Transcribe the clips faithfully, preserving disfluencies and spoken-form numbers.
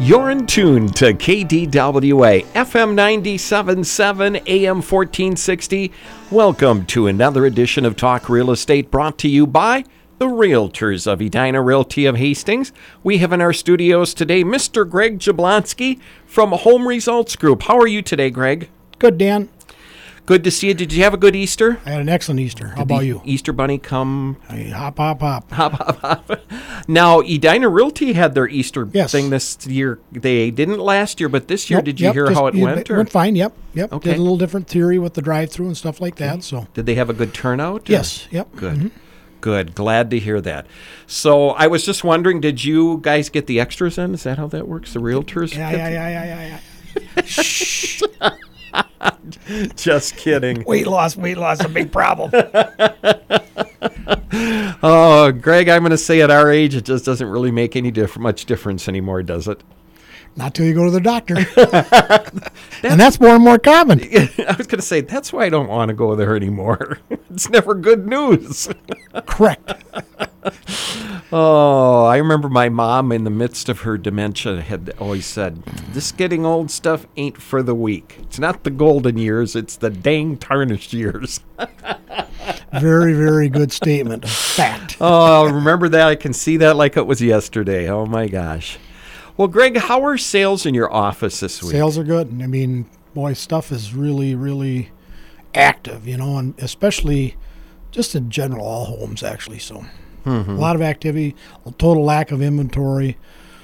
You're in tune to K D W A, F M ninety-seven point seven, A M fourteen sixty. Welcome to another edition of Talk Real Estate, brought to you by the Realtors of Edina Realty of Hastings. We have in our studios today Mister Greg Jablonski from Home Results Group. How are you today, Greg? Good, Dan. Good to see you. Did you have a good Easter? I had an excellent Easter. How Did about the you? Easter Bunny come? Hey, hop, hop, hop. Hop, hop, hop. Now, Edina Realty had their Easter Yes. thing this year. They didn't last year, but this year, Nope, did you yep, hear just- how it yeah, went? Or? went fine, yep. Yep. Okay. Did a little different theory with the drive-through and stuff like that. So Did they have a good turnout? or- yes, yep. Good. Mhm. Good. Glad to hear that. So I was just wondering, did you guys get the extras in? Is that how that works? The realtors? Yeah, get yeah, the- yeah, yeah, yeah, yeah. Shh. Just kidding. Weight loss, weight loss, a big problem. Oh, Greg, I'm going to say at our age, it just doesn't really make any diff- much difference anymore, does it? Not till you go to the doctor. And that's more and more common. I was going to say, that's why I don't want to go there anymore. It's never good news. Correct. Oh, I remember my mom in the midst of her dementia had always said, this getting old stuff ain't for the weak. It's not the golden years, it's the dang tarnished years. Very, very good statement. Fact. Oh, remember that? I can see that like it was yesterday. Oh, my gosh. Well, Greg, how are sales in your office this week? Sales are good. I mean, boy, stuff is really, really active, you know, and especially just in general, all homes actually. So Mm-hmm. a lot of activity, a total lack of inventory,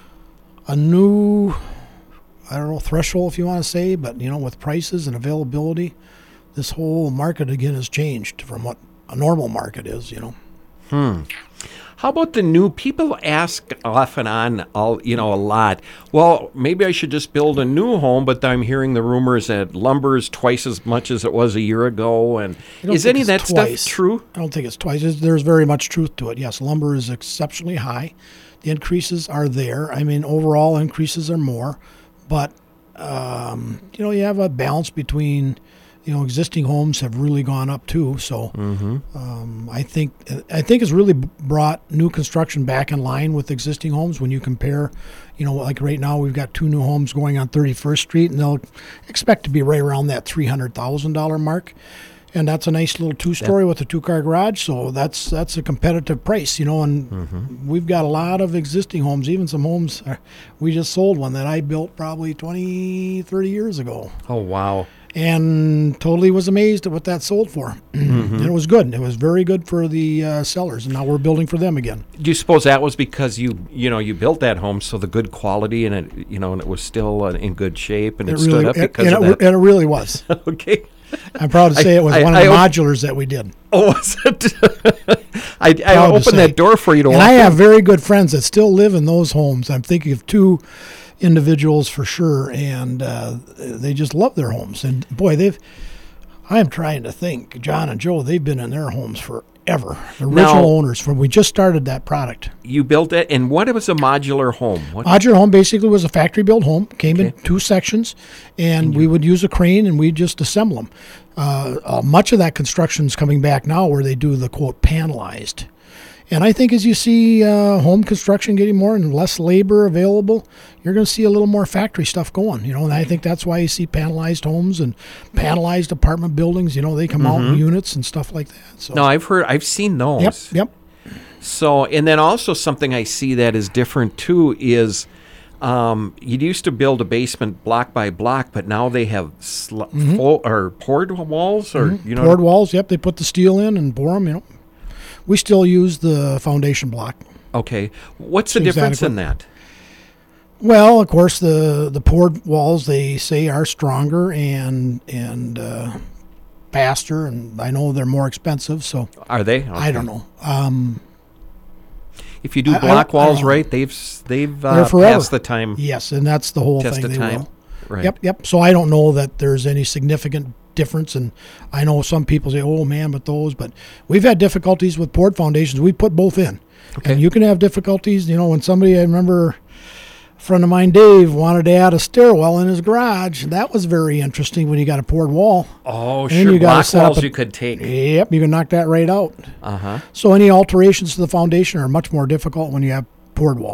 a new, I don't know, threshold if you want to say, but, you know, with prices and availability, this whole market again has changed from what a normal market is, you know. Hmm. How about the new people ask off and on, all you know, a lot. Well, maybe I should just build a new home, but I'm hearing the rumors that lumber is twice as much as it was a year ago. And I don't is think any of that it's twice. stuff true? I don't think it's twice. There's- There's very much truth to it. Yes, lumber is exceptionally high. The increases are there. I mean, overall increases are more, but um, you know, you have a balance between, you know, existing homes have really gone up too. So Mm-hmm. um, I think I think it's really brought new construction back in line with existing homes. When you compare, you know, like right now we've got two new homes going on thirty-first Street, and they'll expect to be right around that three hundred thousand dollar mark. And that's a nice little two-story with a two-car garage, so that's that's a competitive price, you know. And Mm-hmm. we've got a lot of existing homes, even some homes. Uh, we just sold one that I built probably twenty, thirty years ago, Oh, wow. and totally was amazed at what that sold for. And it was good. It was very good for the uh, sellers, and now we're building for them again. Do you suppose that was because you, you know, you built that home, so the good quality and it, you know, and it was still uh, in good shape and it, stood really, up it- because and, of it, that? and it really was. Okay. I'm proud to say it was I- one I of the op- modulars that we did. Oh, was it? I, I Proud to opened say. that door for you to And walk I have in. very good friends that still live in those homes. I'm thinking of two individuals for sure, and uh, they just love their homes. And boy, they've. I am trying to think. John and Joe, they've been in their homes forever. The original Now- owners from we just started that product. You built it, and what was a modular home? What? Modular home basically was a factory built home. Came in Okay. two sections, and we would use a crane and we'd just assemble them. Uh, uh, much of that construction is coming back now, where they do the quote panelized. And I think as you see uh, home construction getting more and less labor available, you're going to see a little more factory stuff going. You know, and I think that's why you see panelized homes and panelized apartment buildings. You know, they come out in units and stuff like that. So No, I've heard, I've seen those. yep, yep. So, and then also something I see that is different too is um, you used to build a basement block by block, but now they have sl- full, or poured walls, or you know, Poured walls. Yep, they put the steel in and bore them. You know, we still use the foundation block. okay. What's the Seems difference adequate. in that? Well, of course, the the poured walls they say are stronger and and uh, faster, and I know they're more expensive. So Are they? I Okay. don't know. Um, If you do I- I block don't- I walls don't know. right, they've s- they've They're uh, forever. passed the time yes, and that's the whole test thing. of They time. will. Right. Yep, yep. So I don't know that there's any significant difference, and I know some people say, "Oh man," but those. But we've had difficulties with poured foundations. We put both in, Okay. and you can have difficulties. You know, when somebody I remember. A friend of mine, Dave, wanted to add a stairwell in his garage. That was very interesting when you got a poured wall. Oh, And sure. you gotta Block set up walls a- you could take. Yep, you can knock that right out. Uh huh. So any alterations to the foundation are much more difficult when you have poured walls.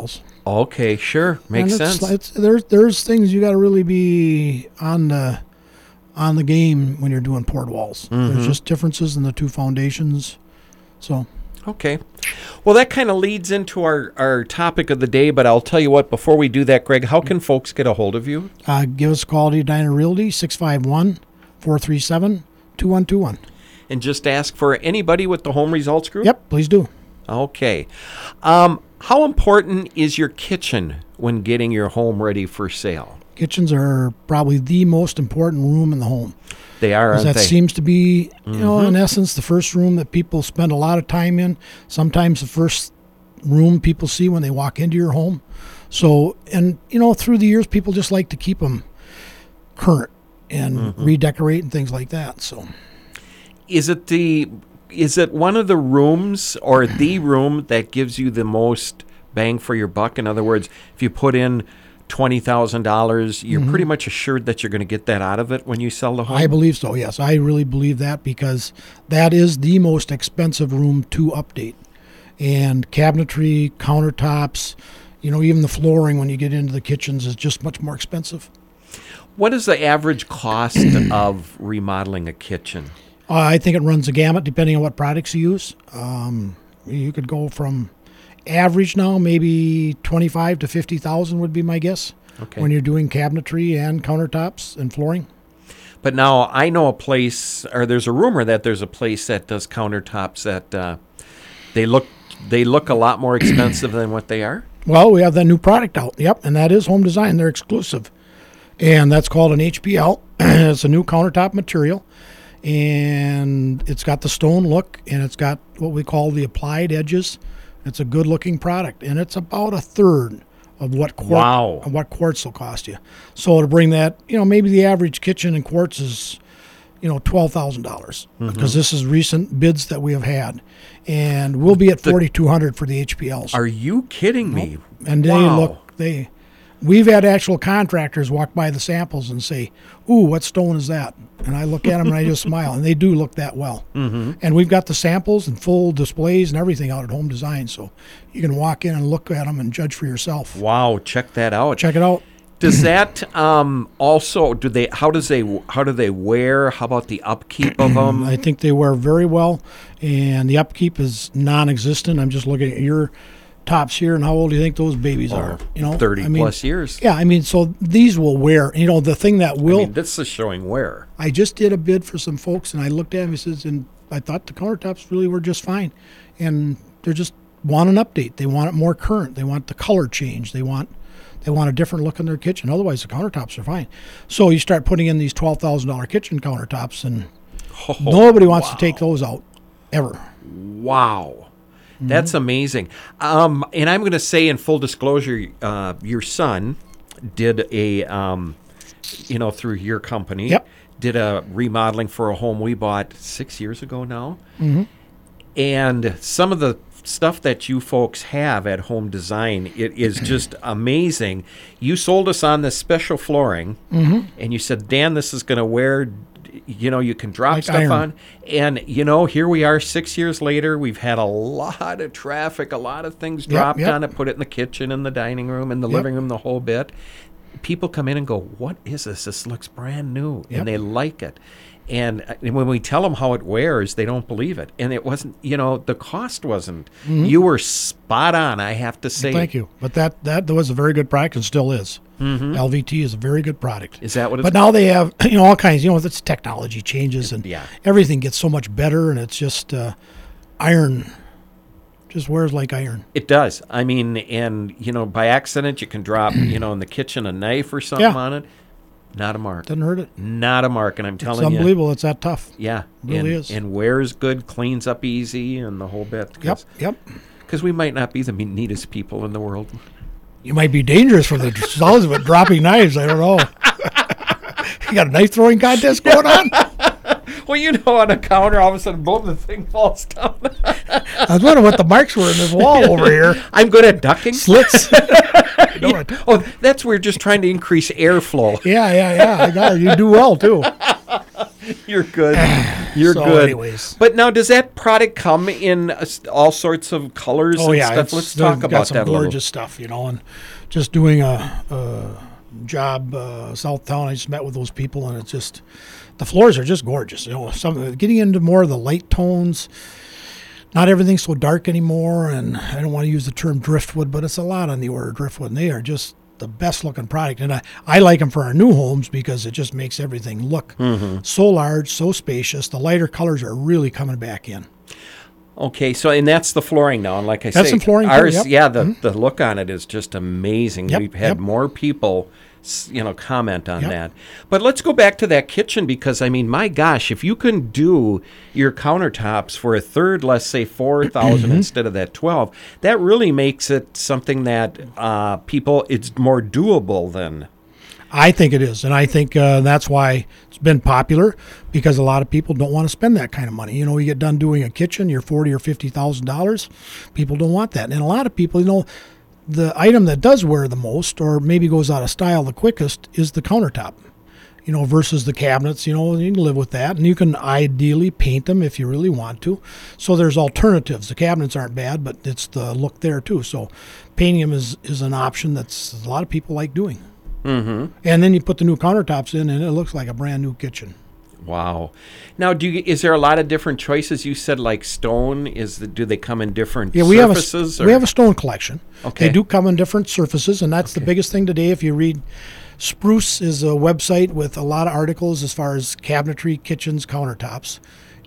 Okay, sure. Makes And it's, sense. It's, there's there's things you got to really be on the on the game when you're doing poured walls. Mm-hmm. There's just differences in the two foundations. So Okay. Well, that kind of leads into our, our topic of the day, but I'll tell you what, before we do that, Greg, how can folks get a hold of you? uh, give us Quality Edina Realty, six five one, four three seven, two one two one. And just ask for anybody with the Home Results Group? Yep, please do. Okay. Um, how important is your kitchen when getting your home ready for sale? Kitchens are probably the most important room in the home. They are, aren't That they? seems to be, you know, Mm-hmm. in essence, the first room that people spend a lot of time in. Sometimes the first room people see when they walk into your home. So, and, you know, through the years, people just like to keep them current and Mm-hmm. redecorate and things like that. So, Is it the is it one of the rooms or the room that gives you the most bang for your buck? In other words, if you put in twenty thousand dollars, you're Mm-hmm. pretty much assured that you're going to get that out of it when you sell the home? I believe so, yes. I really believe that because that is the most expensive room to update. And cabinetry, countertops, you know, even the flooring when you get into the kitchens is just much more expensive. What is the average cost of remodeling a kitchen? Uh, I think it runs the gamut depending on what products you use. Um, you could go from average now, maybe twenty-five to fifty thousand would be my guess. Okay. When you're doing cabinetry and countertops and flooring. But now I know a place, or there's a rumor that there's a place that does countertops that uh, they look they look a lot more expensive than what they are. Well, we have that new product out. Yep, and that is Home Design. They're exclusive, and that's called an H P L. It's a new countertop material, and it's got the stone look, and it's got what we call the applied edges. It's a good-looking product, and it's about a third of what quartz, Wow. of what quartz will cost you. So to bring that, you know, maybe the average kitchen in quartz is, you know, twelve thousand dollars because this is recent bids that we have had, and we'll be at forty-two hundred for the H P Ls. Are you kidding me? And they Wow. look, they, we've had actual contractors walk by the samples and say, "Ooh, what stone is that?" And I look at them and I just smile, and they do look that well. Mm-hmm. And we've got the samples and full displays and everything out at Home Design, so you can walk in and look at them and judge for yourself. Wow, check that out. Check it out. Does that um, also do they? How does they? How do they wear? How about the upkeep of them? I think they wear very well, and the upkeep is non-existent. I'm just looking at your tops here, and how old do you think those babies are? You know, Thirty I mean, plus years. Yeah, I mean, so these will wear. You know, the thing that I will. mean, this is showing wear. I just did a bid for some folks, and I looked at them and says, and I thought the countertops really were just fine, and they're just want an update. They want it more current. They want the color change. They want they want a different look in their kitchen. Otherwise, the countertops are fine. So you start putting in these twelve thousand dollar kitchen countertops, and Oh, nobody wants wow. to take those out ever. Wow. That's amazing. Um, and I'm going to say, in full disclosure, uh, your son did a, um, you know, through your company, Yep. did a remodeling for a home we bought six years ago now. Mm-hmm. And some of the stuff that you folks have at Home Design, it is just amazing. You sold us on this special flooring, Mm-hmm. and you said, Dan, this is going to wear, you know, you can drop Like stuff iron. on. And, you know, here we are six years later. We've had a lot of traffic, a lot of things dropped yep. on it, put it in the kitchen, in the dining room, in the Yep. living room, the whole bit. People come in and go, what is this? This looks brand new. Yep. And they like it. And uh, when we tell them how it wears, they don't believe it. And it wasn't, you know, the cost wasn't. You were spot on, I have to say. Mm-hmm. Thank you. But that that was a very good product and still is. Mm-hmm. L V T is a very good product. Is that what it's But now they have, you know, all kinds. You know, it's technology changes and Yeah. everything gets so much better, and it's just uh, iron. Just wears like iron. It does. I mean, and, you know, by accident, you can drop, you know, in the kitchen a knife or something Yeah. on it. Not a mark. Doesn't hurt it. Not a mark. And I'm It's telling you. unbelievable. It's that tough. Yeah. really and, is. And wears good, cleans up easy, and the whole bit. Yep. Yep. Because we might not be the neatest people in the world. You might be dangerous for the sounds of it dropping knives. I don't know. You got a knife throwing contest going on? Well, you know, on a counter, all of a sudden, boom, the thing falls down. I was wondering what the marks were in this wall over here. I'm good at ducking. Slits. You know it. Oh, that's we're just trying to increase airflow. Yeah, yeah, yeah. I got it. You do well too. You're good. You're So good. anyways. But now, does that product come in uh, s- all sorts of colors Oh and yeah, stuff? it's- Let's they've talk got about some that a gorgeous little. stuff, you know, and just doing a, a job uh, Southtown. I just met with those people, and it's just the floors are just gorgeous. You know, some getting into more of the light tones. Not everything's so dark anymore, and I don't want to use the term driftwood, but it's a lot on the order of driftwood, and they are just the best looking product. And I, I like them for our new homes because it just makes everything look Mm-hmm. so large, so spacious. The lighter colors are really coming back in. Okay, so and that's the flooring now, and like I That's say, the flooring too, ours, yep. yeah, the the look on it is just amazing. Yep, We've had yep. more people, s- you know, comment on Yep. that. But let's go back to that kitchen because I mean, my gosh, if you can do your countertops for a third, let's say four thousand Mm-hmm. instead of that twelve, that really makes it something that uh, people it's more doable than. I think it is, and I think uh, that's why it's been popular because a lot of people don't want to spend that kind of money. You know, you get done doing a kitchen, you're forty or fifty thousand dollars. People don't want that, and a lot of people, you know, the item that does wear the most, or maybe goes out of style the quickest, is the countertop. You know, versus the cabinets. You know, you can live with that, and you can ideally paint them if you really want to. So there's alternatives. The cabinets aren't bad, but it's the look there too. So painting them is is an option that's a lot of people like doing. Mm-hmm. And then you put the new countertops in, and it looks like a brand new kitchen. Wow. Now, do you, is there a lot of different choices? You said like stone. Is the, do they come in different Yeah, we surfaces? have a we have a stone collection. Okay. They do come in different surfaces, and that's the biggest thing today. If you read, Spruce is a website with a lot of articles as far as cabinetry, kitchens, countertops,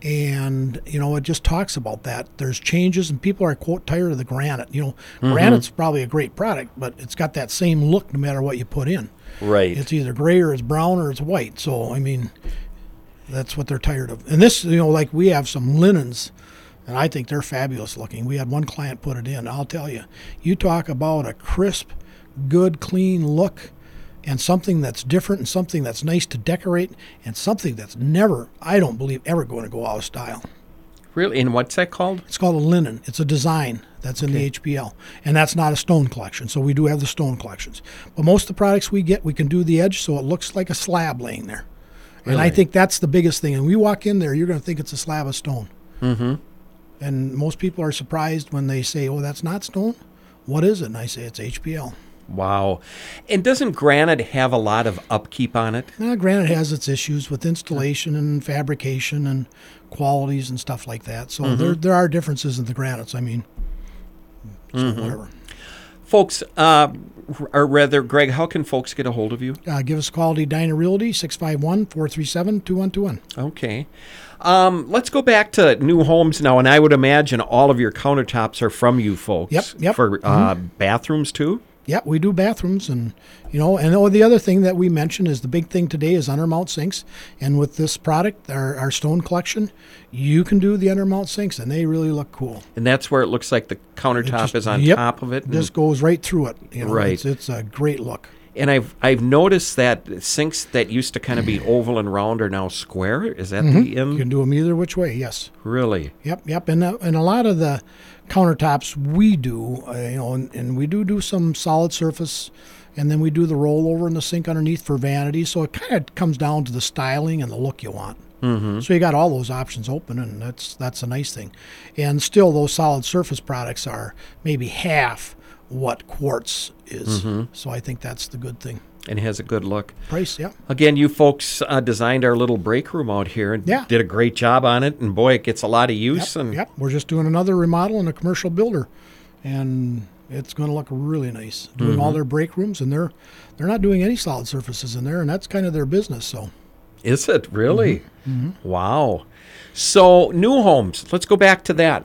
and you know it just talks about that. There's changes, and people are quote tired of the granite. You know, Mm-hmm. granite's probably a great product, but it's got that same look no matter what you put in. right. It's either gray or it's brown or it's white. So I mean, that's what they're tired of. And this, you know, like we have some linens, and I think they're fabulous looking. We had one client put it in. I'll tell you, you talk about a crisp, good, clean look, and something that's different, and something that's nice to decorate, and something that's never, I don't believe, ever going to go out of style. Really? And what's that called? It's called a linen. It's a design that's in the Okay. H B L, and that's not a stone collection. So we do have the stone collections, but most of the products we get, we can do the edge so it looks like a slab laying there. And I Really? think that's the biggest thing. And we walk in there, you're going to think it's a slab of stone. Mm-hmm. And most people are surprised when they say, "Oh, that's not stone. What is it?" And I say, "It's H B L." Wow. And doesn't granite have a lot of upkeep on it? Now, granite has its issues with installation and fabrication and qualities and stuff like that. So there there are differences in the granites. I mean, so whatever. Folks, uh, or rather, Greg, how can folks get a hold of you? Uh, give us a call to Edina Realty, six five one, four three seven, two one two one. Okay. Um, let's go back to new homes now, and I would imagine all of your countertops are from you folks. Yep, yep. For uh, bathrooms, too? Yeah, we do bathrooms, and you know, and oh, the other thing that we mentioned is the big thing today is undermount sinks. And with this product, our, our stone collection, you can do the undermount sinks, and they really look cool. And that's where it looks like the countertop just- is on yep, top of it. and- Just goes right through it. You know, Right. It's, it's a great look. And I've I've noticed that sinks that used to kind of be oval and round are now square. Is that the Mm-hmm. You in? can do them either which way. Yes. Really? Yep, yep, and uh, and a lot of the countertops we do, uh, you know, and, and we do do some solid surface, and then we do the rollover in the sink underneath for vanity. So it kind of comes down to the styling and the look you want. Mm-hmm. So you got all those options open, and that's that's a nice thing. And still, those solid surface products are maybe half what quartz is. So I think that's the good thing. And has a good look. Price, yeah. Again, you folks uh, designed our little break room out here and Yeah. did a great job on it. And boy, it gets a lot of use. Yep, and yep. We're just doing another remodel in a commercial builder, and it's going to look really nice. Doing Mm-hmm. all their break rooms, and they're they're not doing any solid surfaces in there, and that's kind of their business. So Is it really? Mm-hmm. Wow. So new homes. Let's go back to that.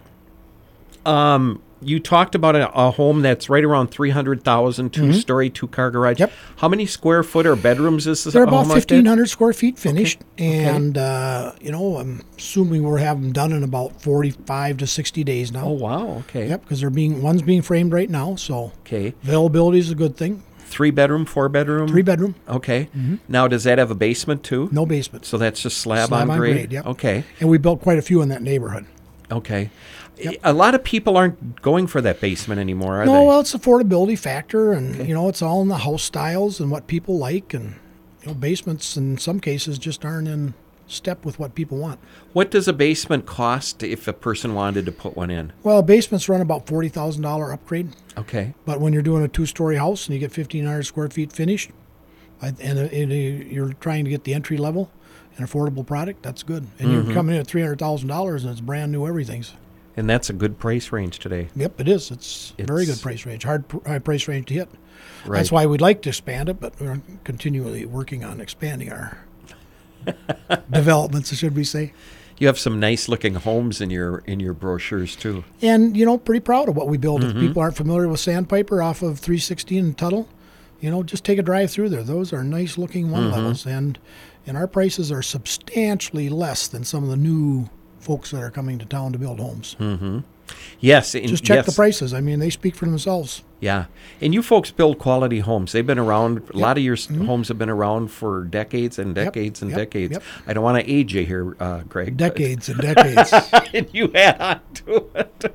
Um, you talked about a, a home that's right around three hundred thousand, two-story, two-car garage. Mm-hmm. Yep. How many square foot or bedrooms is this? they're a home about like that? fifteen hundred square feet finished, Okay. and uh, you know I'm assuming we're having them done in about forty-five to sixty days now. Oh wow. Okay. Yep, because they're being one's being framed right now, so Okay. availability is a good thing. Three bedroom, four bedroom. Three bedroom, Okay. Now, does that have a basement too? no basement, So that's just slab, Slab on on grade. grade, yep. Okay. and we built quite a few in that neighborhood. Okay. A lot of people aren't going for that basement anymore, are No, they? well, it's affordability factor, and you know, it's all in the house styles and what people like, and you know, basements in some cases just aren't in step with what people want. What does a basement cost if a person wanted to put one in? Well, basements run about forty thousand dollars upgrade. Okay. But when you're doing a two-story house and you get fifteen hundred square feet finished, and, and you're trying to get the entry level, an affordable product, that's good. And mm-hmm. you're coming in at three hundred thousand dollars and it's brand new everything's. And that's a good price range today. Yep, it is. It's, it's a very good price range. Hard high price range to hit. Right. That's why we'd like to expand it, but we're continually working on expanding our developments, should we say. You have some nice looking homes in your in your brochures too. And, you know, pretty proud of what we build. Mm-hmm. If people aren't familiar with Sandpiper off of three sixteen in Tuttle, you know, just take a drive through there. Those are nice looking one mm-hmm. levels. And and our prices are substantially less than some of the new folks that are coming to town to build homes. Mm-hmm. Yes. And just check yes. the prices. I mean, they speak for themselves. Yeah. And you folks build quality homes. They've been around, a yep. lot of your mm-hmm. homes have been around for decades and decades yep. and yep. decades. Yep. I don't want to age you here, uh, Greg. Decades and decades. And you add on to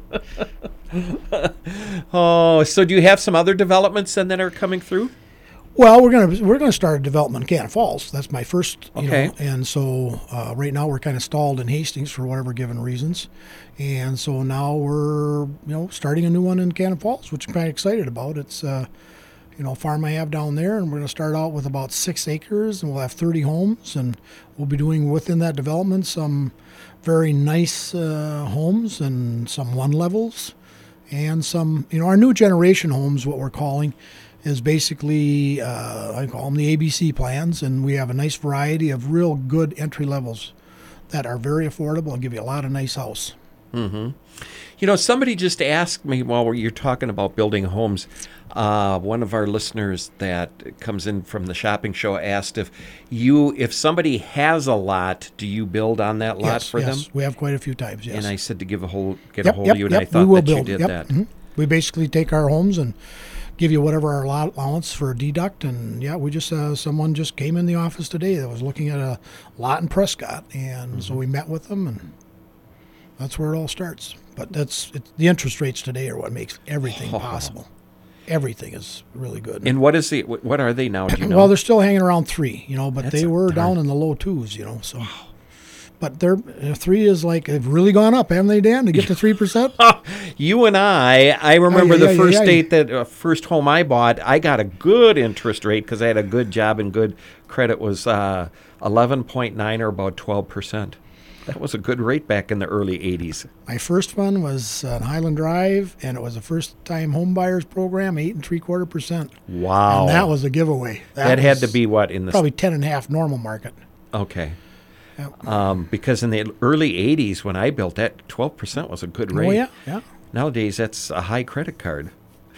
it. Oh, so do you have some other developments then that are coming through? Well, we're gonna we're gonna start a development in Cannon Falls. That's my first, you okay. know, and so uh, right now we're kind of stalled in Hastings for whatever given reasons, and so now we're you know starting a new one in Cannon Falls, which I'm kind of excited about. It's uh, you know a farm I have down there, and we're gonna start out with about six acres, and we'll have thirty homes, and we'll be doing within that development some very nice uh, homes and some one levels, and some you know our new generation homes, what we're calling. Is basically, uh, I call them the A B C plans, and we have a nice variety of real good entry levels that are very affordable and give you a lot of nice house. Mm-hmm. You know, somebody just asked me while you're talking about building homes, uh, one of our listeners that comes in from the shopping show asked if you, if somebody has a lot, do you build on that lot yes, for yes. them? We have quite a few times, yes. And I said to give a hold, get yep, a hold yep, of you, and yep, I thought we will that build. you did yep. that. Mm-hmm. We basically take our homes and give you whatever our allowance for a deduct, and yeah, we just uh, someone just came in the office today that was looking at a lot in Prescott, and mm-hmm. so we met with them, and that's where it all starts. But that's it's, the interest rates today are what makes everything oh. possible. Everything is really good. And what is the what are they now? Do you know? Well, they're still hanging around three, you know, but that's they were darn. down in the low twos, you know, so. But they're uh, three is like they've really gone up, haven't they, Dan? To get to three percent. You and I, I remember oh, yeah, the yeah, first yeah, yeah. date that uh, first home I bought. I got a good interest rate because I had a good job and good credit. Was uh, eleven point nine or about twelve percent. That was a good rate back in the early eighties. My first one was on Highland Drive, and it was a first-time home buyers program, eight and three quarter percent. Wow! And that was a giveaway. That, that had to be what in the probably ten and a half normal market. Okay. Um, because in the early eighties, when I built that, twelve percent was a good rate. Oh, yeah, yeah. Nowadays, that's a high credit card.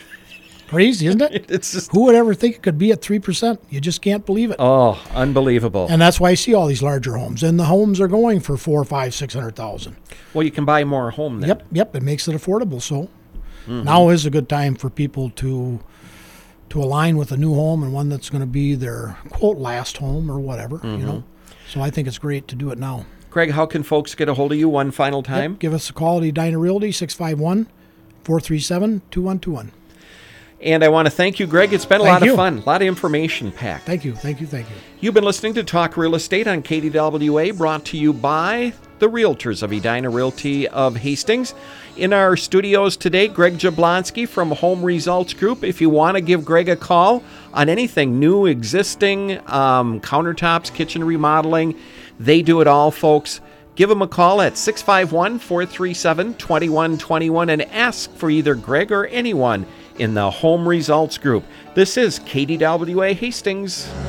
Crazy, isn't it? It's just, who would ever think it could be at three percent? You just can't believe it. Oh, unbelievable. And that's why I see all these larger homes. And the homes are going for four, five, six hundred thousand. Well, you can buy more home then. Yep, yep. It makes it affordable. So mm-hmm. now is a good time for people to to align with a new home and one that's going to be their, quote, last home or whatever, mm-hmm. you know. So I think it's great to do it now. Greg, how can folks get a hold of you one final time? Yep, give us a call at Edina Realty, six five one, four three seven, two one two one. And I want to thank you, Greg. It's been a thank lot you. of fun, a lot of information packed. Thank you, thank you, thank you. You've been listening to Talk Real Estate on K D W A, brought to you by the Realtors of Edina Realty of Hastings. In our studios today, Greg Jablonski from Home Results Group. If you want to give Greg a call on anything new, existing, um, countertops, kitchen remodeling, they do it all, folks. Give them a call at six five one, four three seven, two one two one and ask for either Greg or anyone in the Home Results Group. This is K D W A Hastings.